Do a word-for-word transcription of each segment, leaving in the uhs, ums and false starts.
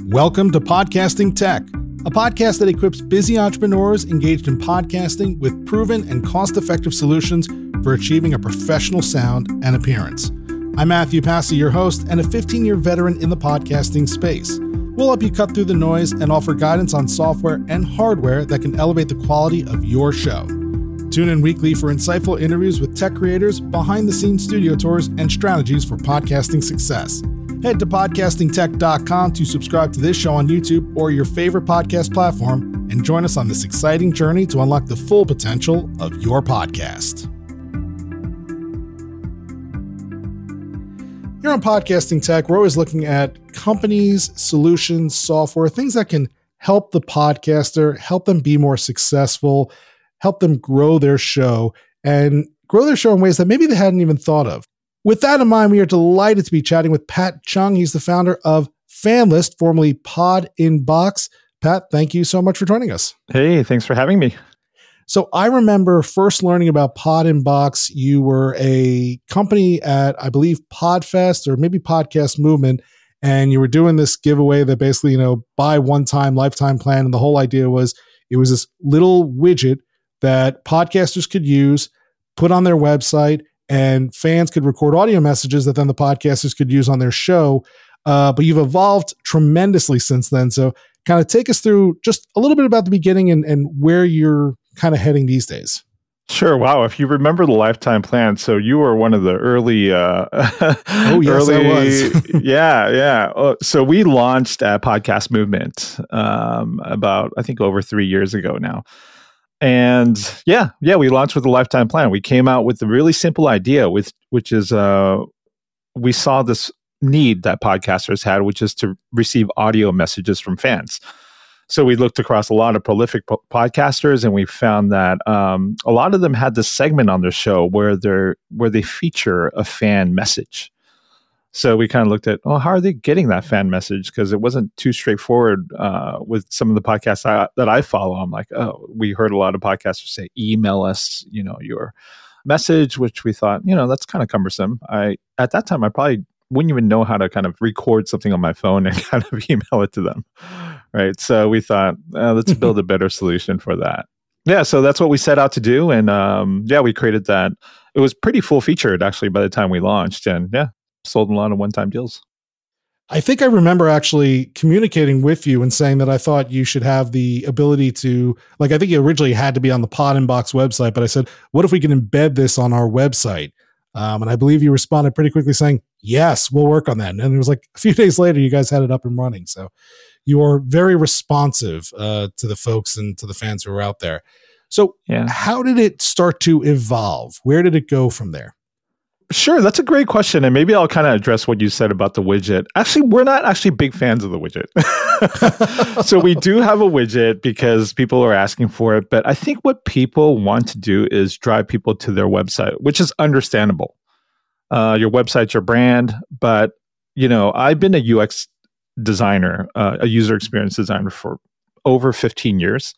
Welcome to Podcasting Tech, a podcast that equips busy entrepreneurs engaged in podcasting with proven and cost-effective solutions for achieving a professional sound and appearance. I'm Matthew Passy, your host, and a fifteen-year veteran in the podcasting space. We'll help you cut through the noise and offer guidance on software and hardware that can elevate the quality of your show. Tune in weekly for insightful interviews with tech creators, behind-the-scenes studio tours, and strategies for podcasting success. Head to podcasting tech dot com to subscribe to this show on YouTube or your favorite podcast platform and join us on this exciting journey to unlock the full potential of your podcast. Here on Podcasting Tech, we're always looking at companies, solutions, software, things that can help the podcaster, help them be more successful, help them grow their show, and grow their show in ways that maybe they hadn't even thought of. With that in mind, we are delighted to be chatting with Pat Chung. He's the founder of FanList, formerly Podinbox. Pat, thank you so much for joining us. Hey, thanks for having me. So I remember first learning about Podinbox. You were a company at, I believe, Podfest or maybe Podcast Movement, and you were doing this giveaway that basically, you know, buy one-time, lifetime plan. And the whole idea was it was this little widget that podcasters could use, put on their website, and fans could record audio messages that then the podcasters could use on their show. Uh, but you've evolved tremendously since then. So kind of take us through just a little bit about the beginning and, and where you're kind of heading these days. Sure. Wow. If you remember the lifetime plan, so you were one of the early. Uh, oh, yes, early, I was. yeah, yeah. Uh, so we launched at Podcast Movement um, about, I think, over three years ago now. And yeah, yeah, we launched with a lifetime plan. We came out with a really simple idea, with which is uh, we saw this need that podcasters had, which is to receive audio messages from fans. So we looked across a lot of prolific po- podcasters, and we found that um, a lot of them had this segment on their show where they're where they feature a fan message. So we kind of looked at, oh, how are they getting that fan message? Because it wasn't too straightforward uh, with some of the podcasts I, that I follow. I'm like, oh, we heard a lot of podcasters say, email us, you know, your message, which we thought, you know, that's kind of cumbersome. I at that time, I probably wouldn't even know how to kind of record something on my phone and kind of email it to them, right? So we thought, uh, let's build a better solution for that. Yeah, so that's what we set out to do, and um, yeah, we created that. It was pretty full featured actually by the time we launched, and yeah. Sold a lot of one-time deals. I think I remember actually communicating with you and saying that I thought you should have the ability to, like, I think you originally had to be on the Podinbox website, but I said, what if we can embed this on our website? Um, and I believe you responded pretty quickly saying, yes, we'll work on that. And it was like a few days later, you guys had it up and running. So you are very responsive uh, to the folks and to the fans who are out there. So yeah. How did it start to evolve? Where did it go from there? Sure, that's a great question. And maybe I'll kind of address what you said about the widget. Actually, we're not actually big fans of the widget. So we do have a widget because people are asking for it. But I think what people want to do is drive people to their website, which is understandable. Uh, your website's your brand. But, you know, I've been a U X designer, uh, a user experience designer for over fifteen years.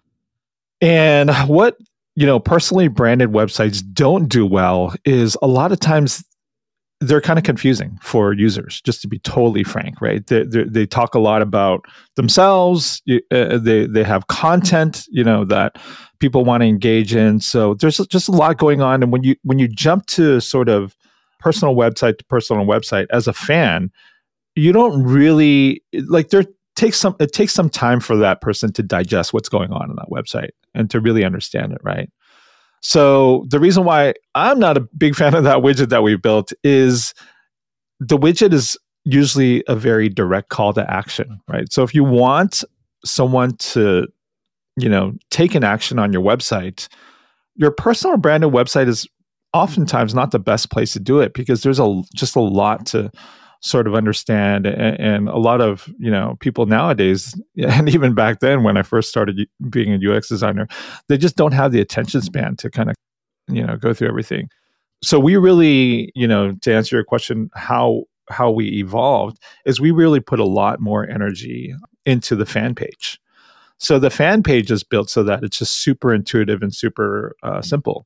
And what you know, personally branded websites don't do well is a lot of times they're kind of confusing for users, just to be totally frank, right? They they, they talk a lot about themselves. Uh, they they have content, you know, that people want to engage in. So there's just a lot going on. And when you when you jump to sort of personal website to personal website as a fan, you don't really like there. Takes some it takes some time for that person to digest what's going on on that website and to really understand it, right? So the reason why I'm not a big fan of that widget that we built is the widget is usually a very direct call to action, right? So if you want someone to, you know, take an action on your website, your personal branded website is oftentimes not the best place to do it because there's a just a lot to sort of understand, and, and a lot of, you know, people nowadays, and even back then when I first started being a U X designer, they just don't have the attention span to kind of, you know, go through everything. So we really, you know, to answer your question, how how we evolved is we really put a lot more energy into the fan page. So the fan page is built so that it's just super intuitive and super uh, simple.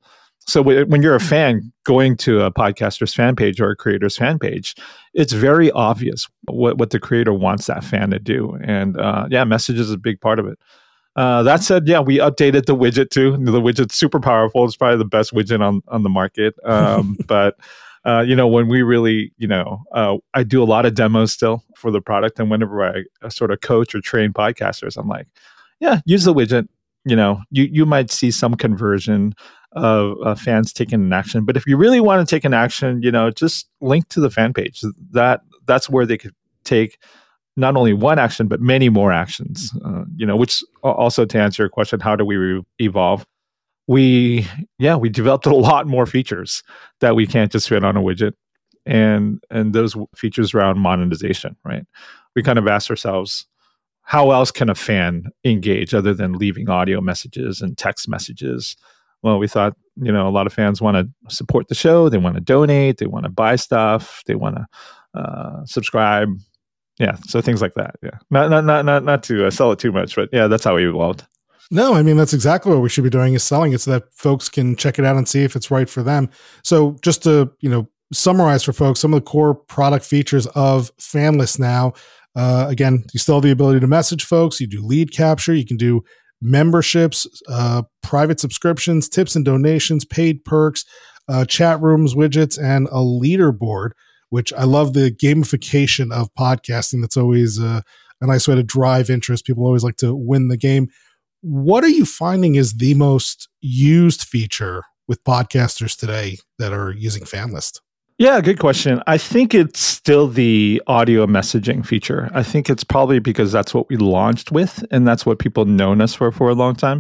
So w- when you're a fan going to a podcaster's fan page or a creator's fan page, it's very obvious what, what the creator wants that fan to do. And uh, yeah, messages is a big part of it. Uh, that said, yeah, we updated the widget too. The widget's super powerful. It's probably the best widget on, on the market. Um, but, uh, you know, when we really, you know, uh, I do a lot of demos still for the product. And whenever I, I sort of coach or train podcasters, I'm like, yeah, use the widget. You know, you, you might see some conversion of uh, fans taking an action. But if you really want to take an action, you know, just link to the fan page. That That's where they could take not only one action, but many more actions, uh, you know, which also to answer your question, how do we re- evolve? We, yeah, we developed a lot more features that we can't just fit on a widget. And, and those w- features around monetization, right? We kind of asked ourselves, how else can a fan engage other than leaving audio messages and text messages? Well, we thought, you know, a lot of fans want to support the show. They want to donate. They want to buy stuff. They want to uh, subscribe. Yeah, so things like that. Yeah, not not not not not to uh, sell it too much, but yeah, that's how we evolved. No, I mean that's exactly what we should be doing is selling it so that folks can check it out and see if it's right for them. So just to you know summarize for folks, some of the core product features of FanList now. Uh, again, you still have the ability to message folks. You do lead capture. You can do memberships, uh, private subscriptions, tips and donations, paid perks, uh, chat rooms, widgets, and a leaderboard. Which I love the gamification of podcasting. That's always uh, a nice way to drive interest. People always like to win the game. What are you finding is the most used feature with podcasters today that are using FanList? Yeah, good question. I think it's still the audio messaging feature. I think it's probably because that's what we launched with, and that's what people known us for for a long time.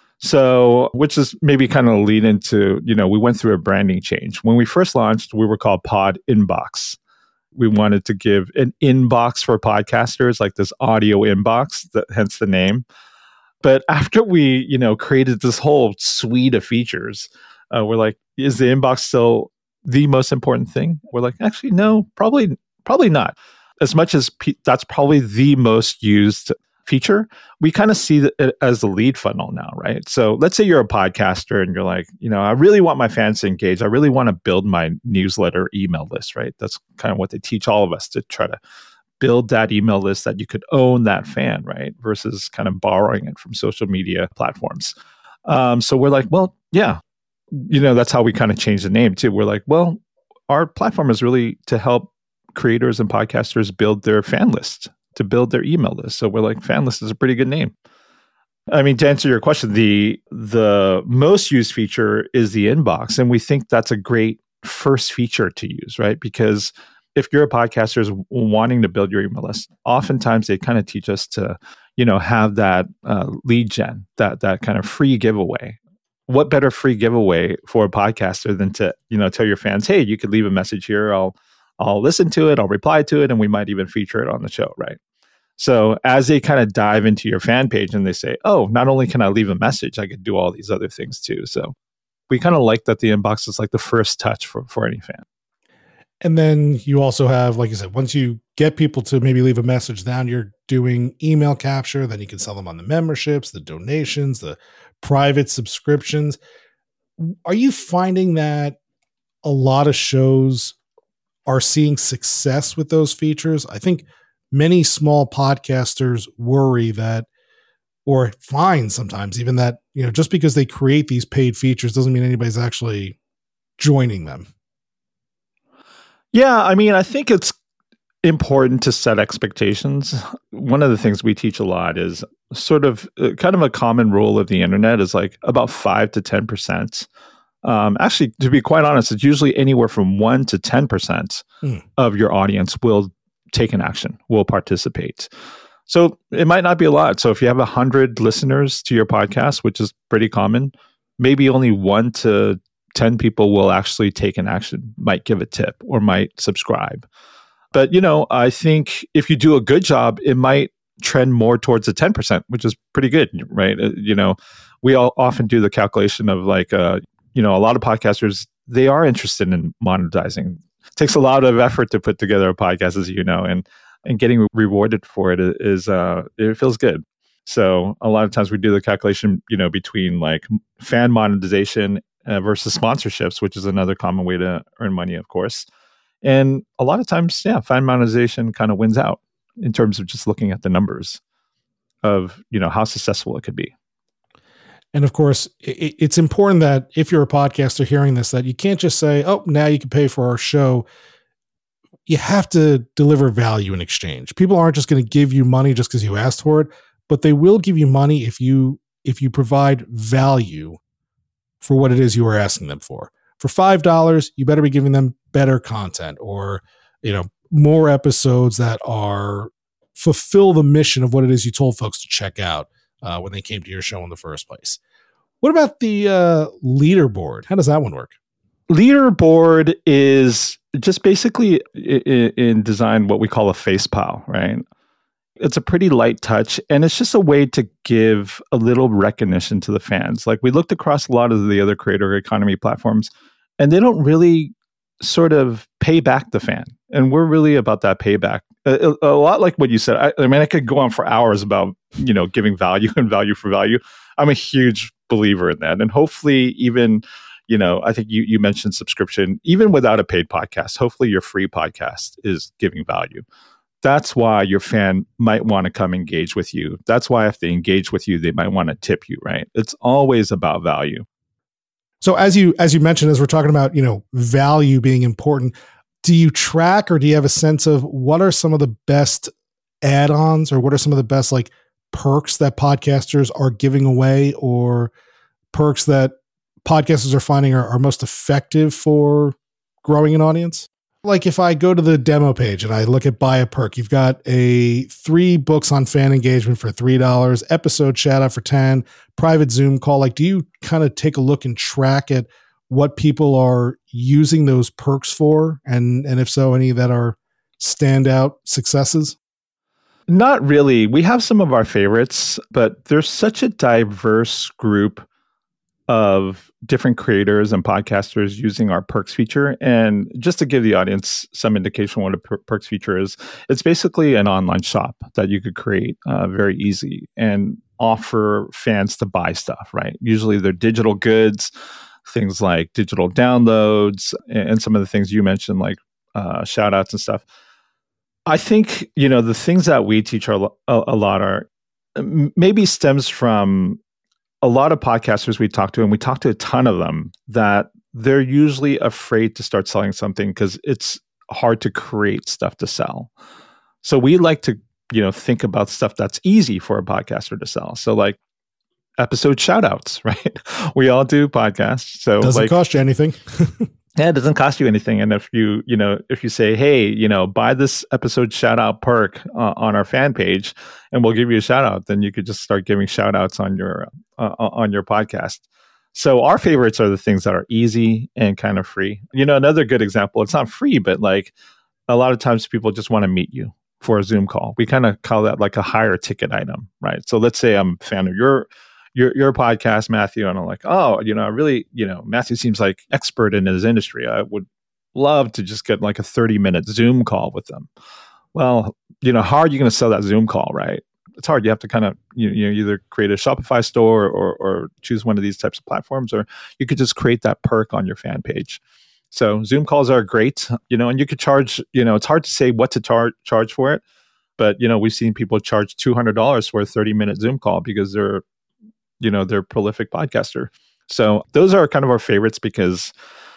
So, which is maybe kind of a lead into, you know, we went through a branding change. When we first launched, we were called Pod Inbox. We wanted to give an inbox for podcasters, like this audio inbox, that, hence the name. But after we, you know, created this whole suite of features, uh, we're like, is the inbox still the most important thing? We're like, actually, no, probably, probably not. As much as pe- that's probably the most used feature, we kind of see it as the lead funnel now, right? So let's say you're a podcaster and you're like, you know, I really want my fans to engage. I really want to build my newsletter email list, right? That's kind of what they teach all of us, to try to build that email list that you could own that fan, right? Versus kind of borrowing it from social media platforms. Um, so we're like, well, yeah, you know, that's how we kind of changed the name too. We're like, well, our platform is really to help creators and podcasters build their fan list, to build their email list. So we're like, FanList is a pretty good name. I mean, to answer your question, the the most used feature is the inbox. And we think that's a great first feature to use, right? Because if you're a podcaster is wanting to build your email list, oftentimes they kind of teach us to, you know, have that uh, lead gen, that that kind of free giveaway. What better free giveaway for a podcaster than to, you know, tell your fans, hey, you could leave a message here. I'll I'll listen to it. I'll reply to it. And we might even feature it on the show, right? So as they kind of dive into your fan page and they say, oh, not only can I leave a message, I could do all these other things too. So we kind of like that the inbox is like the first touch for, for any fan. And then you also have, like you said, once you get people to maybe leave a message down, you're doing email capture. Then you can sell them on the memberships, the donations, the private subscriptions. Are you finding that a lot of shows are seeing success with those features? I think many small podcasters worry that, or find sometimes even that, you know, just because they create these paid features doesn't mean anybody's actually joining them. Yeah, I mean, I think it's important to set expectations. One of the things we teach a lot is sort of uh, kind of a common rule of the internet is like about five to ten percent. Um, actually, to be quite honest, it's usually anywhere from one to ten percent mm. of your audience will take an action, will participate. So it might not be a lot. So if you have one hundred listeners to your podcast, which is pretty common, maybe only one to ten people will actually take an action, might give a tip or might subscribe. But, you know, I think if you do a good job, it might trend more towards the ten percent, which is pretty good, right? Uh, you know, we all often do the calculation of like, uh, you know, a lot of podcasters, they are interested in monetizing. It takes a lot of effort to put together a podcast, as you know, and and getting rewarded for it is, uh, it feels good. So a lot of times we do the calculation, you know, between like fan monetization uh, versus sponsorships, which is another common way to earn money, of course. And a lot of times, yeah, fan monetization kind of wins out in terms of just looking at the numbers of, you know, how successful it could be. And of course, it, it's important that if you're a podcaster hearing this, that you can't just say, oh, now you can pay for our show. You have to deliver value in exchange. People aren't just going to give you money just because you asked for it, but they will give you money if you if you provide value for what it is you are asking them for. For five dollars, you better be giving them better content, or, you know, more episodes that are fulfill the mission of what it is you told folks to check out uh, when they came to your show in the first place. What about the uh, leaderboard? How does that one work? Leaderboard is just basically in, in design what we call a face pile, right? It's a pretty light touch, and it's just a way to give a little recognition to the fans. Like, we looked across a lot of the other creator economy platforms, and they don't really sort of pay back the fan. And we're really about that payback. A, a lot like what you said. I, I mean, I could go on for hours about, you know, giving value and value for value. I'm a huge believer in that. And hopefully even, you know, I think you, you mentioned subscription, even without a paid podcast, hopefully your free podcast is giving value. That's why your fan might want to come engage with you. That's why if they engage with you, they might want to tip you, right? It's always about value. So as you as you mentioned, as we're talking about, you know, value being important, do you track, or do you have a sense of what are some of the best add-ons, or what are some of the best like perks that podcasters are giving away, or perks that podcasters are finding are, are most effective for growing an audience? Like if I go to the demo page and I look at buy a perk, you've got a three books on fan engagement for three dollars, episode shout out for ten, private Zoom call. Like, do you kind of take a look and track at what people are using those perks for? And, and if so, any that are standout successes? Not really. We have some of our favorites, but there's such a diverse group of different creators and podcasters using our perks feature. And just to give the audience some indication what a per- perks feature is, it's basically an online shop that you could create uh, very easy and offer fans to buy stuff, right? Usually they're digital goods, things like digital downloads, and, and some of the things you mentioned, like uh, shout outs and stuff. I think, you know, the things that we teach are, a, a lot are maybe stems from a lot of podcasters we talk to, and we talk to a ton of them, that they're usually afraid to start selling something because it's hard to create stuff to sell. So we like to, you know, think about stuff that's easy for a podcaster to sell. So like episode shout outs, right? We all do podcasts. So doesn't like, cost you anything. Yeah, it doesn't cost you anything. And if you, you know, if you say, hey, you know, buy this episode shout out perk uh, on our fan page and we'll give you a shout out, then you could just start giving shout outs on your, uh, on your podcast. So our favorites are the things that are easy and kind of free. You know, another good example, it's not free, but like a lot of times people just want to meet you for a Zoom call. We kind of call that like a higher ticket item, right? So let's say I'm a fan of your Your your podcast, Matthew, and I'm like, oh, you know, I really, you know, Matthew seems like expert in his industry. I would love to just get like a thirty minute Zoom call with them. Well, you know, how are you going to sell that Zoom call, right? It's hard. You have to kind of, you, you know, either create a Shopify store or or choose one of these types of platforms, or you could just create that perk on your fan page. So Zoom calls are great, you know, and you could charge, you know, it's hard to say what to tar- charge for it, but, you know, we've seen people charge two hundred dollars for a thirty minute Zoom call because they're, you know, they're a prolific podcaster. So those are kind of our favorites because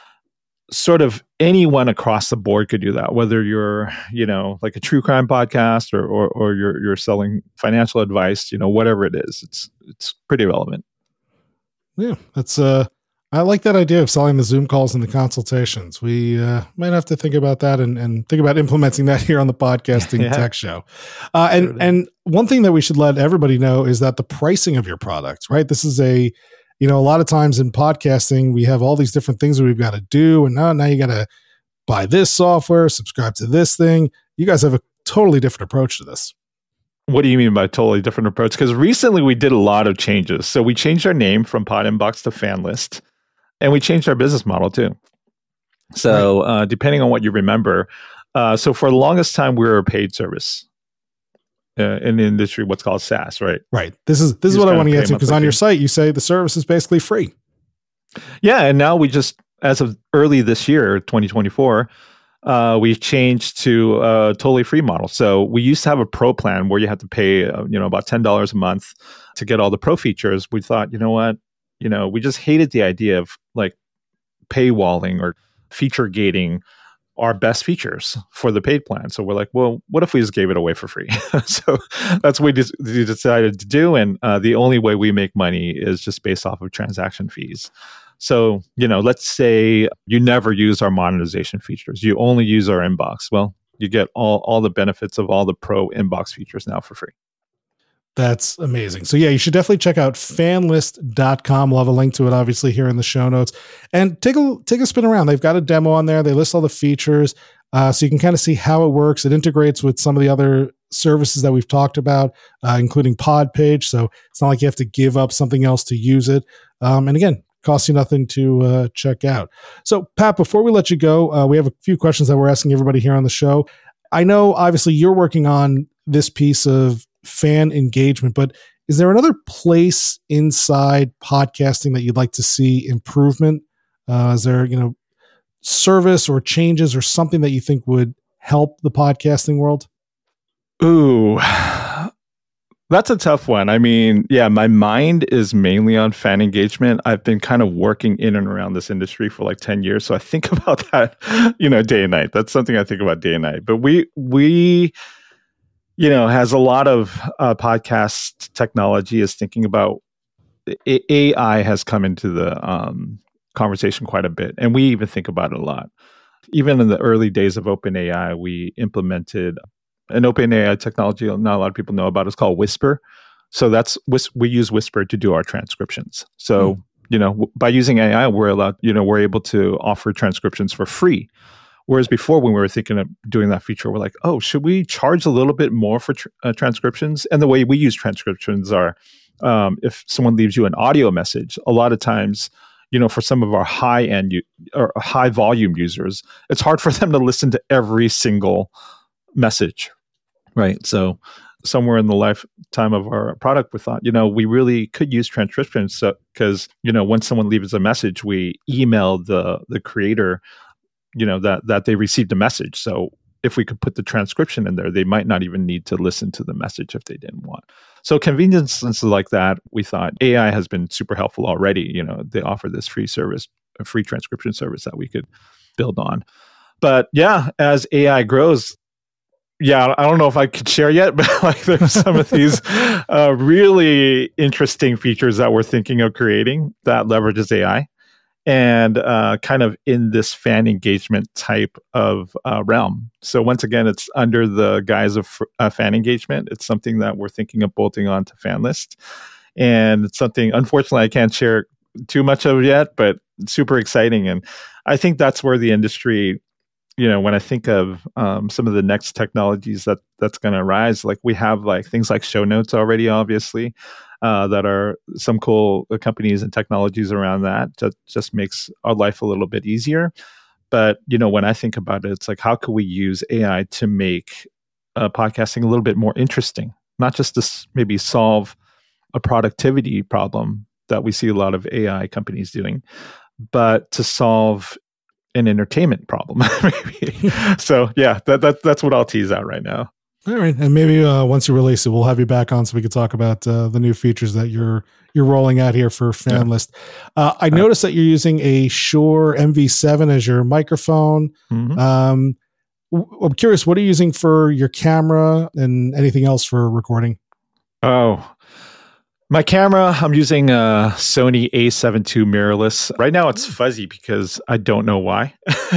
sort of anyone across the board could do that, whether you're, you know, like a true crime podcast or, or, or you're, you're selling financial advice, you know, whatever it is, it's, it's pretty relevant. Yeah. That's, uh, I like that idea of selling the Zoom calls and the consultations. We uh, might have to think about that and, and think about implementing that here on the Podcasting yeah. Tech Show. Uh, and sure and one thing that we should let everybody know is that the pricing of your products, right? This is a, you know, a lot of times in podcasting, we have all these different things that we've got to do. And now, now you got to buy this software, subscribe to this thing. You guys have a totally different approach to this. What do you mean by totally different approach? Because recently we did a lot of changes. So we changed our name from Pod Inbox to FanList. And we changed our business model too. So right. uh, depending on what you remember, uh, so for the longest time, we were a paid service uh, in the industry, what's called SaaS, right? Right. This is this you is what I want to get to, because on your site, you say the service is basically free. Yeah, and now we just, as of early this year, twenty twenty-four, uh, we've changed to a totally free model. So we used to have a pro plan where you had to pay, uh, you know, about ten dollars a month to get all the pro features. We thought, you know what, you know, we just hated the idea of like paywalling or feature gating our best features for the paid plan. So we're like, well, what if we just gave it away for free? So that's what we, just, we decided to do. And uh, the only way we make money is just based off of transaction fees. So, you know, let's say you never use our monetization features. You only use our inbox. Well, you get all, all the benefits of all the pro inbox features now for free. That's amazing. So yeah, you should definitely check out fanlist dot com. We'll have a link to it obviously here in the show notes, and take a, take a spin around. They've got a demo on there. They list all the features. Uh, so you can kind of see how it works. It integrates with some of the other services that we've talked about, uh, including Podpage. So it's not like you have to give up something else to use it. Um, and again, costs you nothing to uh, check out. So Pat, before we let you go, uh, we have a few questions that we're asking everybody here on the show. I know obviously you're working on this piece of fan engagement, but is there another place inside podcasting that you'd like to see improvement? Uh, is there, you know, service or changes or something that you think would help the podcasting world? Ooh, that's a tough one. I mean, yeah, my mind is mainly on fan engagement. I've been kind of working in and around this industry for like ten years. So I think about that, you know, day and night. That's something I think about day and night. But we, we, you know, has a lot of uh, podcast technology is thinking about A I has come into the um, conversation quite a bit. And we even think about it a lot. Even in the early days of OpenAI, we implemented an OpenAI technology not a lot of people know about. It's called Whisper. So that's we use Whisper to do our transcriptions. So, mm. you know, by using A I, we're allowed, you know, we're able to offer transcriptions for free. Whereas before, when we were thinking of doing that feature, we're like, oh, should we charge a little bit more for tr- uh, transcriptions? And the way we use transcriptions are, um, if someone leaves you an audio message, a lot of times, you know, for some of our high end u- or high volume users, it's hard for them to listen to every single message, right? So somewhere in the lifetime of our product, we thought, you know, we really could use transcriptions because, so, you know, when someone leaves a message, we email the the creator, you know, that that they received a message. So if we could put the transcription in there, they might not even need to listen to the message if they didn't want. So conveniences like that, we thought A I has been super helpful already. You know, they offer this free service, a free transcription service that we could build on. But yeah, as A I grows, yeah, I don't know if I could share yet, but like there's some of these uh, really interesting features that we're thinking of creating that leverages A I. And uh, kind of in this fan engagement type of uh, realm. So once again, it's under the guise of uh, fan engagement. It's something that we're thinking of bolting on to FanList. And it's something, unfortunately, I can't share too much of yet, but it's super exciting. And I think that's where the industry, you know, when I think of um, some of the next technologies that that's going to rise, like we have like things like show notes already, obviously. Uh, that are some cool companies and technologies around that that just makes our life a little bit easier. But, you know, when I think about it, it's like, how can we use A I to make uh, podcasting a little bit more interesting? Not just to maybe solve a productivity problem that we see a lot of A I companies doing, but to solve an entertainment problem. Maybe. So, yeah, that, that that's what I'll tease out right now. All right, and maybe uh, once you release it, we'll have you back on so we can talk about uh, the new features that you're you're rolling out here for FanList. Yeah. Uh, I noticed that you're using a Shure M V seven as your microphone. Mm-hmm. Um, I'm curious, what are you using for your camera and anything else for recording? Oh, my camera, I'm using a Sony A seven two mirrorless. Right now it's fuzzy because I don't know why.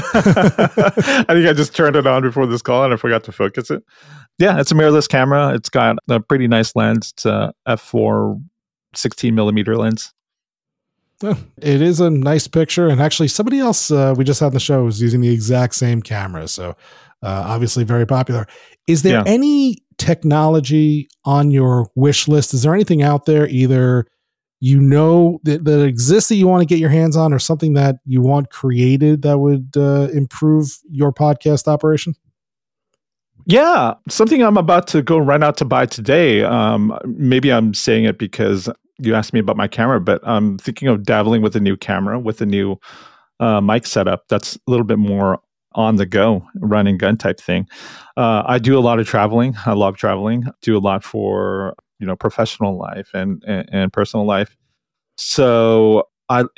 I think I just turned it on before this call and I forgot to focus it. Yeah, it's a mirrorless camera. It's got a pretty nice lens. It's a f four sixteen millimeter lens. Well, it is a nice picture. And actually somebody else uh, we just had on the show was using the exact same camera. So uh, obviously very popular. Is there yeah. any technology on your wish list? Is there anything out there either you know that, that exists that you want to get your hands on or something that you want created that would uh, improve your podcast operation? Yeah, something I'm about to go run out to buy today. Um, maybe I'm saying it because you asked me about my camera, but I'm thinking of dabbling with a new camera, with a new uh, mic setup that's a little bit more on the go, run and gun type thing. Uh, I do a lot of traveling. I love traveling. Do a lot for you know professional life and and, and personal life. So I